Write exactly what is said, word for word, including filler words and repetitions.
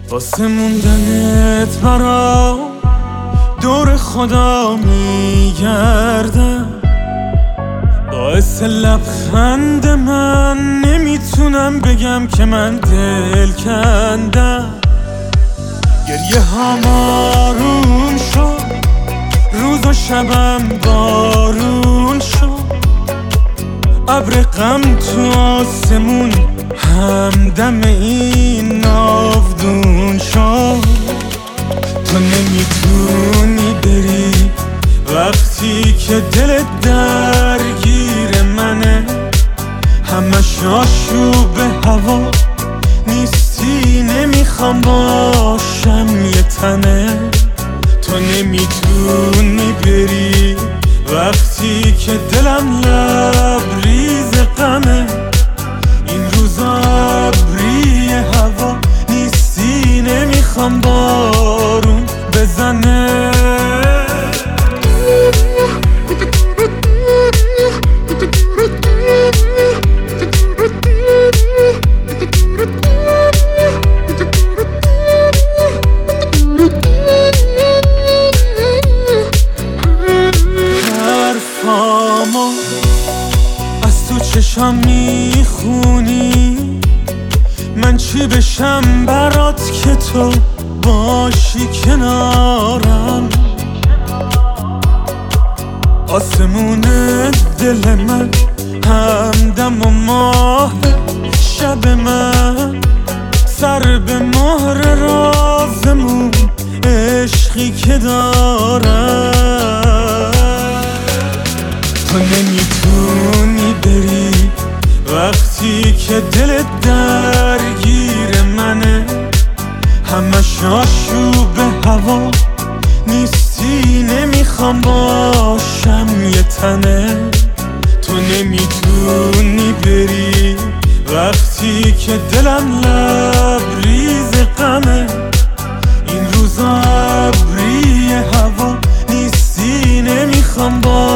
واسه موندنت برا دور خدا میگردم، باعث لبخند من نمیتونم بگم که من دل کندم. گریه ها مارون شد، روز و شبم بارون شد، ابر غم تو آسمون همدم این ناودون شد. تو نمیتونی بری وقتی که دلت درگیر منه، همش آشوب هوا نیستی، نمیخوام باشم یه تنه. تو نمیتونی بری وقتی که دلم لبریز غمه، این روزا ابری هوا نیستی، نمیخوام بارون بزنه. حرفامو از تو چشم میخونی، من چی بشم برات که تو باشی کنارم. آسمون دل من همدم و ماه شب من، سر به مهر رازمون عشقی که دارم. تو نمیتونی بری وقتی که دلت درگیر منه، همش آشوب هوا نیستی، نمیخوام باشم یه تنه. تو نمیتونی بری وقتی که دلم لبریز غمه، این روزا ابری هوا نیستی، نمیخوام باشم